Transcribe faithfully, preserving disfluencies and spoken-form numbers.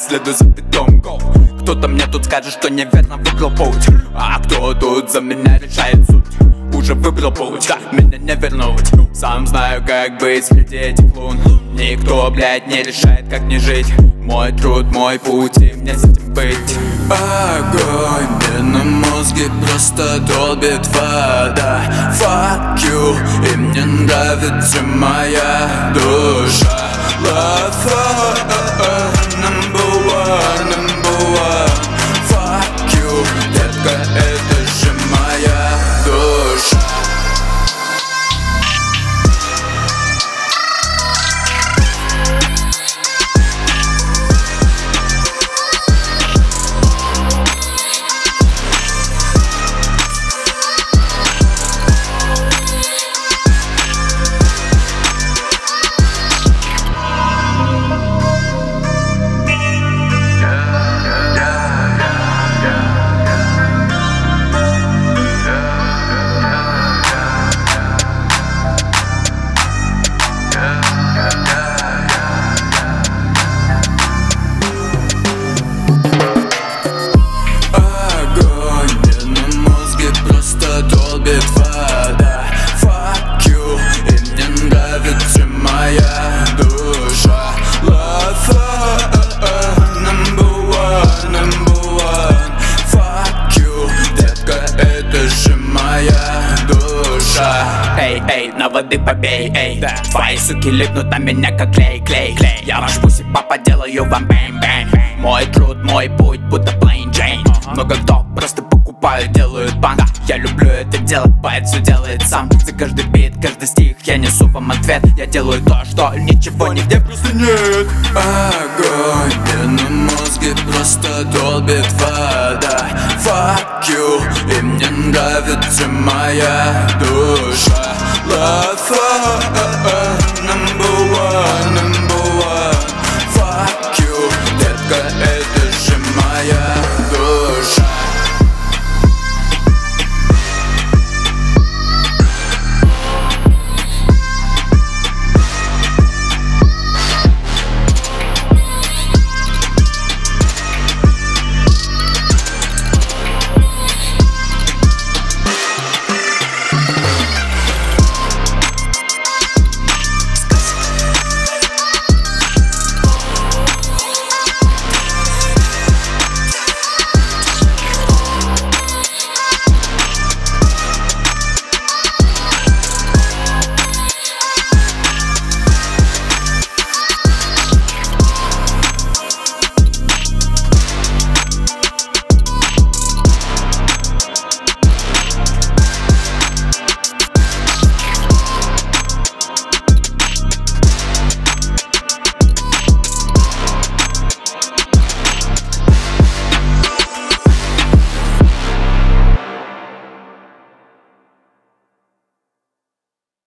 следуй за битом, go. Кто-то мне тут скажет, что неверно выбрал путь, а кто тут за меня решает суть. Уже выбрал путь, да, меня не вернуть. Сам знаю, как быть среди этих лун. Никто, блядь, не решает, как мне жить. Мой труд, мой путь, и мне с этим быть. Огонь мне на мозге просто долбит вода. Fuck you, и мне нравится моя душа. Love, oh, oh, oh, number one, number one. Fuck you, детка, это же моя душа. Долбит вода. Fuck you, и мне нравится моя душа. Love, oh, oh, oh, number one, number one. Fuck you, детка, это же моя душа. Эй, эй, на воды побей, эй, да. Твои суки липнут на меня как клей, клей, клей. Я ваш пусть папа делаю вам бэнг-бэнг. Мой труд, мой путь, будто plain Jane. Много кто просто покупают, делают банк. Я люблю это делать, поэт все делает сам. За каждый бит, каждый стих я несу вам ответ. Я делаю то, что ничего нигде просто нет. Огонь мне на мозге просто долбит вода. Fuck you, и мне нравится моя душа. Love, oh, oh,